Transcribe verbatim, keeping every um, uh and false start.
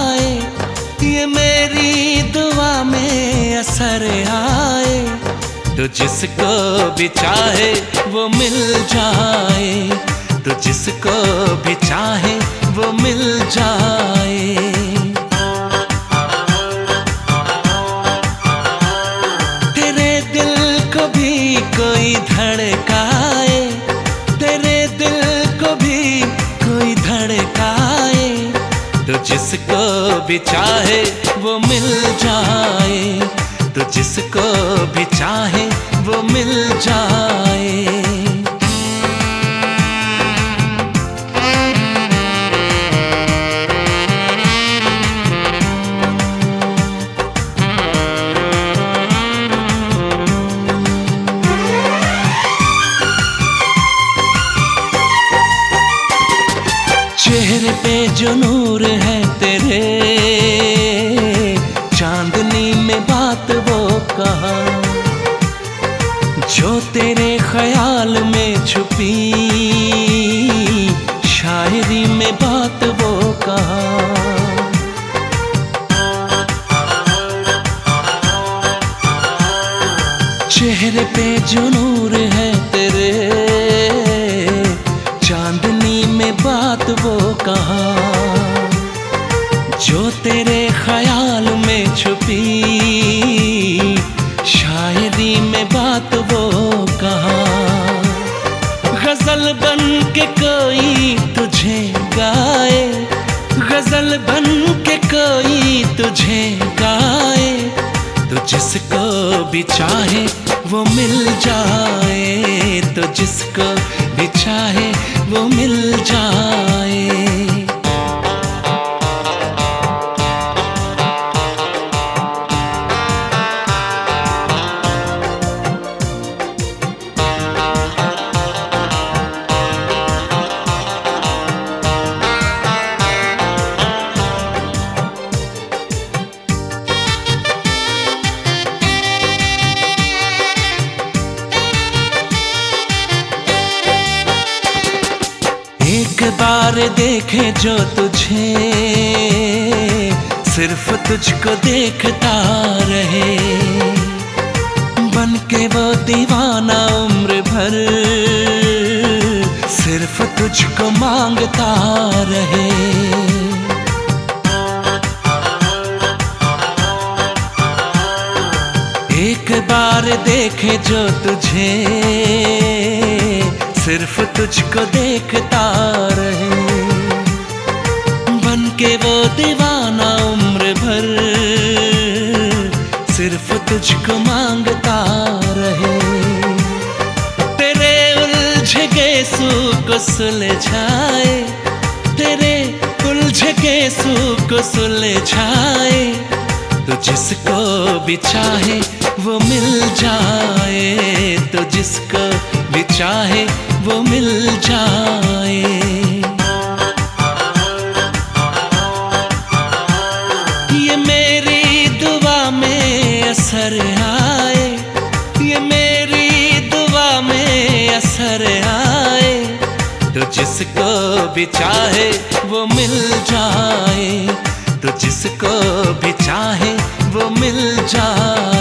जाए, ये मेरी दुआ में असर आए। तो जिसको भी चाहे वो मिल जाए, तो जिसको भी चाहे वो मिल जाए। तेरे दिल को भी कोई धड़काए, तेरे दिल को भी कोई धड़काए। तो जिसको भी चाहे वो मिल जाए, तो जिसको भी चाहे वो मिल जाए। चेहरे पे जो नूर है तेरे, चांदनी में बात वो कहा जो तेरे ख्याल में छुपी, शायरी में बात वो कहा। चेहरे पे जो नूर है तेरे, चांदनी में बात वो कहा जो तेरे ख्याल में छुपी, शायरी में बात वो कहा। गजल बन के कोई तुझे गाए, गजल बन के कोई तुझे गाए। तो जिसको भी चाहे वो मिल जाए, तो जिसको भी चाहे वो मिल जाए। एक बार देखे जो तुझे, सिर्फ तुझको देखता रहे। बन के वो दीवाना उम्र भर, सिर्फ तुझको मांगता रहे। एक बार देखे जो तुझे, सिर्फ तुझको देखता रहे। बन के वो दीवाना उम्र भर, सिर्फ तुझको मांगता रहे। तेरे उलझे गेसू को सुलझाए, तेरे उलझे गेसू को सुलझाए। तो जिसको भी चाहे वो मिल जाए, तो जिसको भी चाहे वो मिल जाए। ये मेरी दुआ में असर आए, ये मेरी दुआ में असर आए। तो जिसको भी चाहे वो मिल जाए, तो जिसको भी चाहे वो मिल जाए।